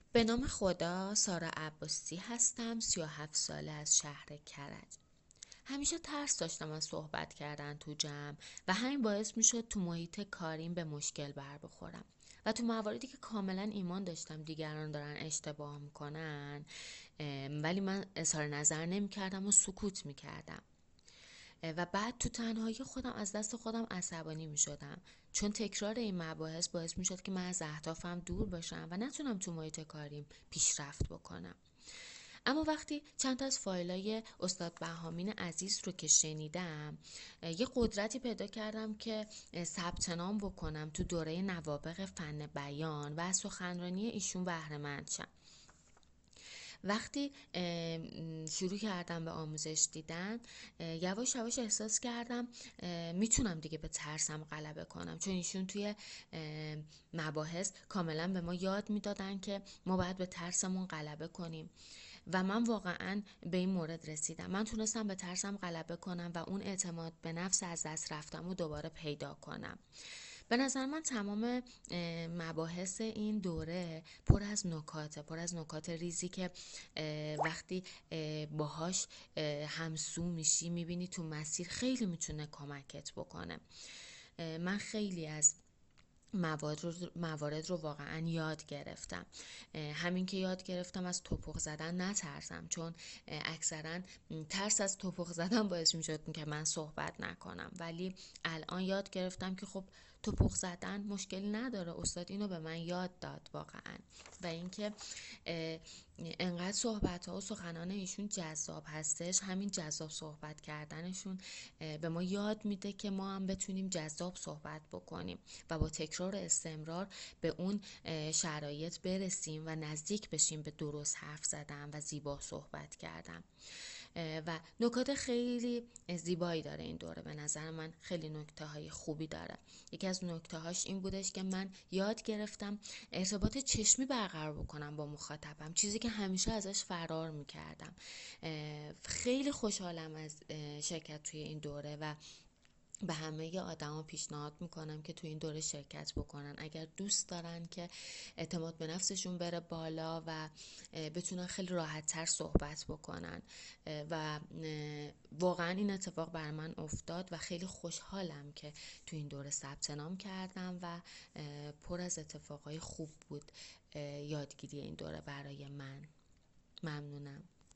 به نام خدا، سارا عباسی هستم. 37 ساله از شهر کرج. همیشه ترس داشتم از صحبت کردن تو جمع و همین باعث می شد تو محیط کاریم به مشکل بر بخورم و تو مواردی که کاملا ایمان داشتم دیگران دارن اشتباه میکنن، ولی من اظهار نظر نمی کردم و سکوت می کردم. و بعد تو تنهایی خودم از دست خودم عصبانی می شدم، چون تکرار این مباحث باعث می شد که من از اهدافم دور باشم و نتونم تو محیط کاریم پیشرفت بکنم. اما وقتی چند تا از فایلای استاد بهامین عزیز رو که شنیدم، یه قدرتی پیدا کردم که ثبت نام بکنم تو دوره نوابغ فن بیان و از سخنرانی ایشون بهره مند شم. وقتی شروع کردم به آموزش دیدن، یواش یواش احساس کردم میتونم دیگه به ترسم غلبه کنم، چون ایشون توی مباحث کاملا به ما یاد میدادن که ما باید به ترسمون غلبه کنیم و من واقعا به این مورد رسیدم. من تونستم به ترسم غلبه کنم و اون اعتماد به نفس از دست رفتم و دوباره پیدا کنم. به نظر من تمام مباحث این دوره پر از نکات ریزی که وقتی باهاش همسو میشی میبینی تو مسیر خیلی میتونه کمکت بکنه. من خیلی از موارد رو واقعا یاد گرفتم. همین که یاد گرفتم از توپق زدن نترسم، چون اکثرا ترس از توپق زدن باعث می شد که من صحبت نکنم، ولی الان یاد گرفتم که خب توپق زدن مشکلی نداره. استاد اینو به من یاد داد واقعا. و اینکه انقدر صحبت ها و سخنان ایشون جذاب هستش، همین جذاب صحبت کردنشون به ما یاد میده که ما هم بتونیم جذاب صحبت بکنیم و با تکرار و استمرار به اون شرایط برسیم و نزدیک بشیم به درست حرف زدن و زیبا صحبت کردن. و نکات خیلی زیبایی داره این دوره. به نظر من خیلی نکته های خوبی داره. یکی از نکته هاش این بودش که من یاد گرفتم ارتباط چشمی برقرار بکنم با مخاطبم، چیزی که همیشه ازش فرار میکردم. خیلی خوشحالم از شرکت توی این دوره و به همه آدما پیشنهاد میکنم که تو این دوره شرکت بکنن اگر دوست دارن که اعتماد به نفسشون بره بالا و بتونن خیلی راحت تر صحبت بکنن. و واقعا این اتفاق بر من افتاد و خیلی خوشحالم که تو این دوره ثبت نام کردم و پر از اتفاقای خوب بود یادگیری این دوره برای من. ممنونم.